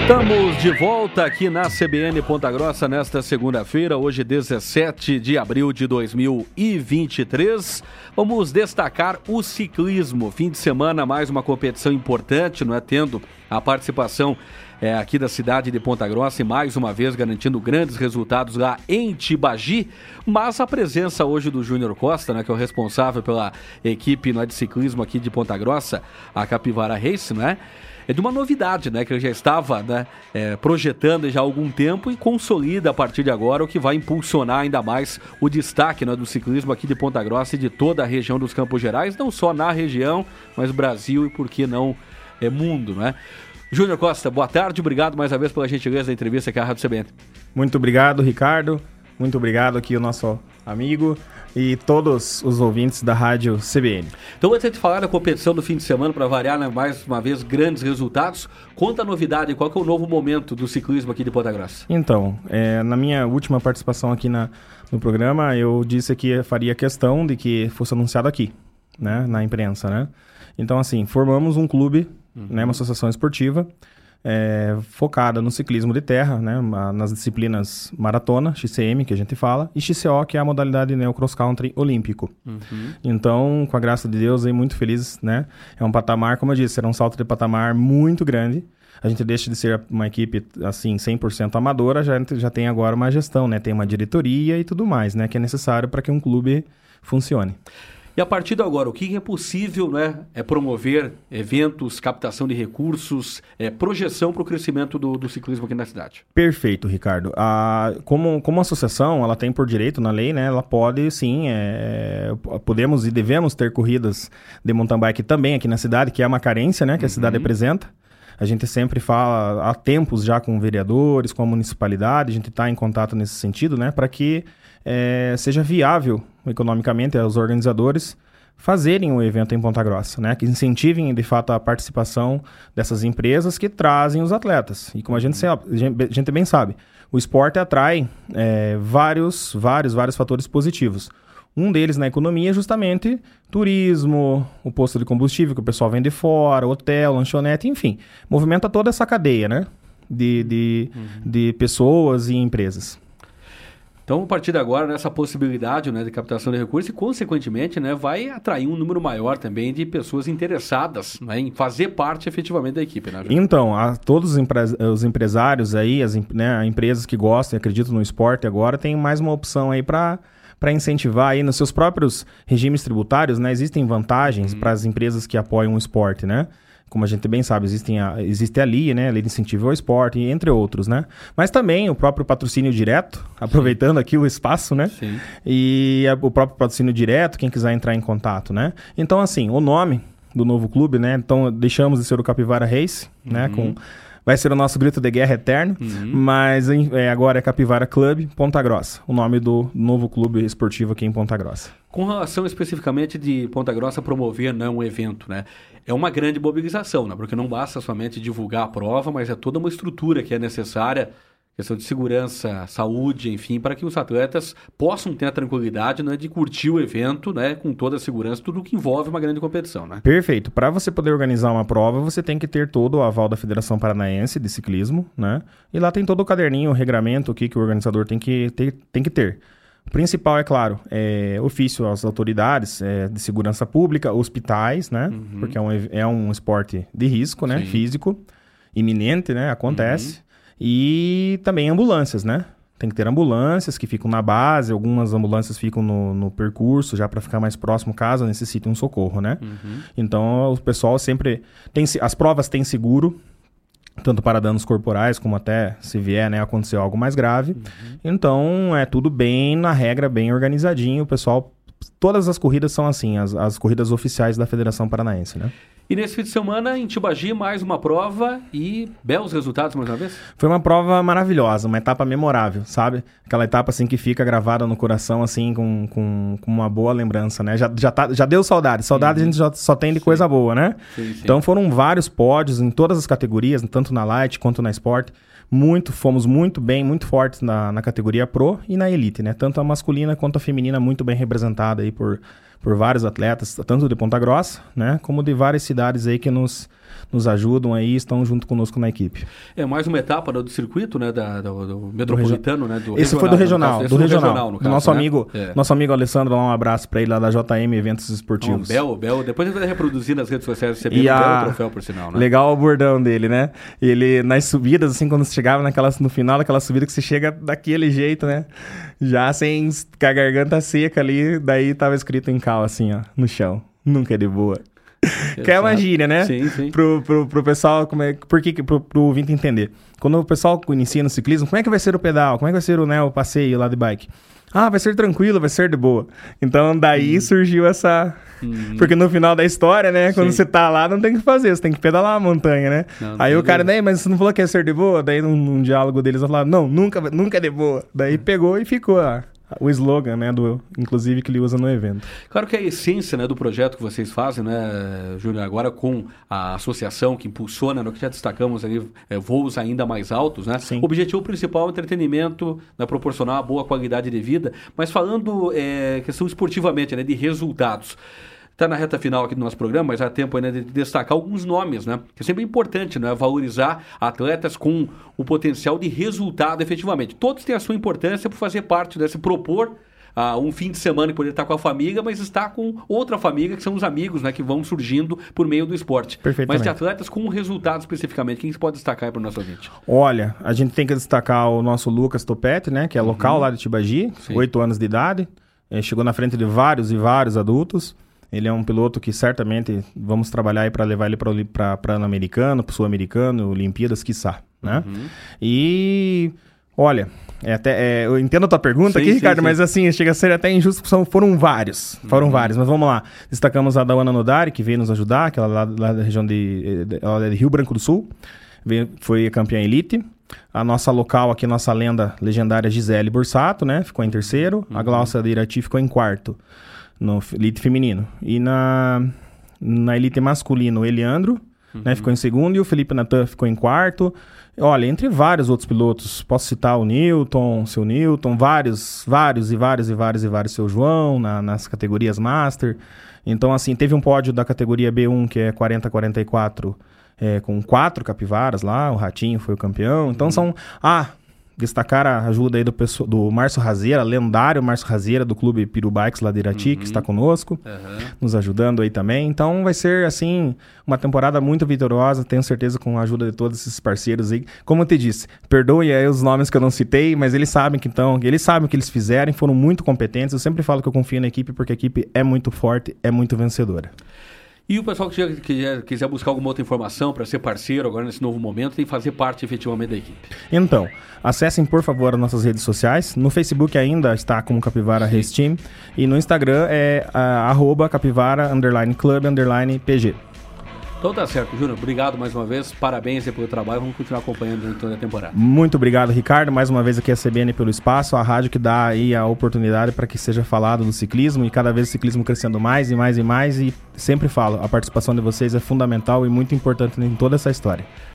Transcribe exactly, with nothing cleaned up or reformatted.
Estamos de volta aqui na C B N Ponta Grossa nesta segunda-feira, hoje dezessete de abril de dois mil e vinte e três. Vamos destacar o ciclismo. Fim de semana, mais uma competição importante, não é? Tendo a participação é, aqui da cidade de Ponta Grossa e mais uma vez garantindo grandes resultados lá em Tibagi. Mas a presença hoje do Júnior Costa, né, que é o responsável pela equipe não é, de ciclismo aqui de Ponta Grossa, a Capivara Race, né? É de uma novidade, né, que eu já estava né, é, projetando já há algum tempo e consolida a partir de agora o que vai impulsionar ainda mais o destaque né, do ciclismo aqui de Ponta Grossa e de toda a região dos Campos Gerais, não só na região, mas Brasil e, por que não, é, mundo, né? Júnior Costa, boa tarde, obrigado mais uma vez pela gentileza da entrevista aqui à Rádio C B N. Muito obrigado, Ricardo, muito obrigado aqui o nosso amigo e todos os ouvintes da Rádio C B N. Então, antes de falar da competição do fim de semana, para variar, né, mais uma vez, grandes resultados, conta a novidade, qual que é o novo momento do ciclismo aqui de Ponta Grossa? Então, é, na minha última participação aqui na, no programa, eu disse que faria questão de que fosse anunciado aqui, né, na imprensa, né? Então, assim, formamos um clube, uhum. né, uma associação esportiva, É, focada no ciclismo de terra, né, nas disciplinas maratona, X C M, que a gente fala, e X C O, que é a modalidade né, o cross country olímpico. Uhum. Então, com a graça de Deus, aí, muito feliz, né? É um patamar, como eu disse, será um salto de patamar muito grande. A gente deixa de ser uma equipe, assim, cem por cento amadora, já, já tem agora uma gestão, né? Tem uma diretoria e tudo mais, né? Que é necessário para que um clube funcione. E a partir de agora, o que é possível né, é promover eventos, captação de recursos, é, projeção para o crescimento do, do ciclismo aqui na cidade? Perfeito, Ricardo. A, como, como associação, ela tem por direito na lei, né? Ela pode, sim, é, podemos e devemos ter corridas de mountain bike também aqui na cidade, que é uma carência né, que a cidade uhum. apresenta. A gente sempre fala há tempos já com vereadores, com a municipalidade, a gente está em contato nesse sentido, né? Para que é, seja viável economicamente aos organizadores fazerem o evento em Ponta Grossa, né? Que incentivem, de fato, a participação dessas empresas que trazem os atletas. E como a gente, sabe, a gente bem sabe, o esporte atrai é, vários, vários, vários fatores positivos. Um deles na economia é justamente turismo, o posto de combustível que o pessoal vem de fora, hotel, lanchonete, enfim. Movimenta toda essa cadeia, né? De, de, uhum. de pessoas e empresas. Então, a partir de agora, nessa possibilidade né, de captação de recursos e, consequentemente, né, vai atrair um número maior também de pessoas interessadas né, em fazer parte efetivamente da equipe. Né, então, a, todos os, empre- os empresários aí, as né, empresas que gostam e acreditam no esporte agora, tem mais uma opção aí para para incentivar aí nos seus próprios regimes tributários, né? Existem vantagens uhum. para as empresas que apoiam o esporte, né? Como a gente bem sabe, existem a, existe a L I, né? A Lei de Incentivo ao Esporte, entre outros, né? Mas também o próprio patrocínio direto, aproveitando Sim. aqui o espaço, né? Sim. E a, o próprio patrocínio direto, quem quiser entrar em contato, né? Então, assim, o nome do novo clube, né? Então, deixamos de ser o Capivara Race, uhum. né? Com... Vai ser o nosso grito de guerra eterno, uhum. mas é, agora é Capivara Club Ponta Grossa, o nome do novo clube esportivo aqui em Ponta Grossa. Com relação especificamente de Ponta Grossa promover né, um evento, né? É uma grande mobilização, né? Porque não basta somente divulgar a prova, mas é toda uma estrutura que é necessária, questão de segurança, saúde, enfim, para que os atletas possam ter a tranquilidade né, de curtir o evento né, com toda a segurança, tudo que envolve uma grande competição. Né? Perfeito. Para você poder organizar uma prova, você tem que ter todo o aval da Federação Paranaense de Ciclismo, né? E lá tem todo o caderninho, o regramento, o que, que o organizador tem que ter. Tem que ter. O principal, é claro, é ofício às autoridades é, de segurança pública, hospitais, né? Uhum. Porque é um, é um esporte de risco, né? Físico, iminente, né? Acontece. Uhum. E também ambulâncias, né? Tem que ter ambulâncias que ficam na base, algumas ambulâncias ficam no, no percurso, já para ficar mais próximo caso necessite um socorro, né? Uhum. Então, o pessoal sempre... tem as provas têm seguro, tanto para danos corporais, como até se vier, né, acontecer algo mais grave. Uhum. Então, é tudo bem na regra, bem organizadinho. O pessoal... Todas as corridas são assim, as, as corridas oficiais da Federação Paranaense, né? E nesse fim de semana, em Tibagi, mais uma prova e belos resultados mais uma vez? Foi uma prova maravilhosa, uma etapa memorável, sabe? Aquela etapa assim que fica gravada no coração, assim, com, com, com uma boa lembrança, né? Já, já, tá, já deu saudade. Saudade uhum. a gente já só tem de sim. coisa boa, né? Sim, sim. Então foram vários pódios em todas as categorias, tanto na Light quanto na Sport. Muito, fomos muito bem, muito fortes na, na categoria Pro e na Elite, né? Tanto a masculina quanto a feminina muito bem representada aí por, por vários atletas, tanto de Ponta Grossa, né? Como de várias cidades aí que nos, nos ajudam aí, estão junto conosco na equipe. É mais uma etapa do, do circuito, né, da, do, do metropolitano, né? Do Esse regional, foi do regional, caso, do regional. regional no caso, nosso, né? amigo, é. nosso amigo Alessandro, lá um abraço para ele lá da J M Eventos Esportivos. Oh, Bel, Bel, depois a gente vai reproduzir nas redes sociais, você e um a... belo troféu, por sinal, né? Legal o bordão dele, né? Ele, nas subidas, assim, quando você chegava naquelas, no final daquela subida que você chega daquele jeito, né? Já sem, com a garganta seca ali, daí tava escrito em cal, assim, ó, no chão. Nunca é de boa. Que é uma gíria, né? Sim, sim. Pro, pro, pro pessoal, como é, por que, pro, pro ouvinte entender. Quando o pessoal inicia no ciclismo, como é que vai ser o pedal? Como é que vai ser o, né, o passeio lá de bike? Ah, vai ser tranquilo, vai ser de boa. Então, daí hum. surgiu essa... Hum. Porque no final da história, né? Quando Sim. você tá lá, não tem o que fazer. Você tem que pedalar a montanha, né? Não, não Aí o cara, né? Mas você não falou que ia ser de boa? Daí, num, num diálogo deles, eu falava, não, nunca, nunca é de boa. Daí hum. pegou e ficou ah, o slogan, né? Do, inclusive, que ele usa no evento. Claro que a essência, né, do projeto que vocês fazem, né, Júnior, agora com a associação que impulsiona, no que já destacamos ali, é, voos ainda mais altos, né? Sim. O objetivo principal é o entretenimento, né, proporcionar uma boa qualidade de vida, mas falando é, questão esportivamente, né, de resultados. Está na reta final aqui do nosso programa, mas há tempo ainda de destacar alguns nomes, né? Que é sempre importante, né? Valorizar atletas com o potencial de resultado efetivamente. Todos têm a sua importância por fazer parte, né? Se propor uh, um fim de semana e poder estar com a família, mas estar com outra família, que são os amigos, né? Que vão surgindo por meio do esporte. Mas de atletas com resultado especificamente, quem você pode destacar aí para o nosso ouvinte? Olha, a gente tem que destacar o nosso Lucas Topete, né? Que é local uhum. lá de Tibagi, oito anos de idade. É, chegou na frente de vários e vários adultos. Ele é um piloto que certamente vamos trabalhar aí para levar ele para Pan-Americano, para Sul-Americano, Olimpíadas, quiçá, né? Uhum. E, olha, é até, é, eu entendo a tua pergunta sim, aqui, sim, Ricardo, sim. mas assim, chega a ser até injusto, porque são, foram vários, foram uhum. vários, mas vamos lá. Destacamos a Dawana Nodari, que veio nos ajudar, que ela lá, lá da região de, de, ela é de Rio Branco do Sul, veio, foi campeã elite. A nossa local aqui, nossa lenda legendária Gisele Borsato, né? Ficou em terceiro. Uhum. A Glaucia de Irati ficou em quarto. No elite feminino. E na, na elite masculino, o Eliandro, uhum. né, ficou em segundo, e o Felipe Natan ficou em quarto. Olha, entre vários outros pilotos, posso citar o Newton, seu Newton, vários, vários e vários e vários e vários, seu João, na, nas categorias Master. Então, assim, teve um pódio da categoria B um, que é quarenta a quarenta e quatro, é, com quatro capivaras lá, o Ratinho foi o campeão. Então, uhum. são... Ah... Destacar a ajuda aí do, do Márcio Razeira, lendário Márcio Razeira, do Clube Piru Bikes lá de Irati, uhum. que está conosco, uhum. nos ajudando aí também. Então vai ser, assim, uma temporada muito vitoriosa, tenho certeza, com a ajuda de todos esses parceiros aí. Como eu te disse, perdoe aí os nomes que eu não citei, mas eles sabem que então, eles sabem o que eles fizeram, foram muito competentes. Eu sempre falo que eu confio na equipe, porque a equipe é muito forte, é muito vencedora. E o pessoal que quiser, quiser buscar alguma outra informação para ser parceiro agora nesse novo momento, tem que fazer parte efetivamente da equipe. Então, acessem por favor as nossas redes sociais. No Facebook ainda está como Capivara Race Team. E no Instagram é uh, arroba capivara underline club underline pg. Então tá certo, Júnior. Obrigado mais uma vez. Parabéns aí pelo trabalho. Vamos continuar acompanhando durante toda a temporada. Muito obrigado, Ricardo. Mais uma vez aqui a C B N pelo espaço, a rádio que dá aí a oportunidade para que seja falado do ciclismo e cada vez o ciclismo crescendo mais e mais e mais. E sempre falo, a participação de vocês é fundamental e muito importante em toda essa história.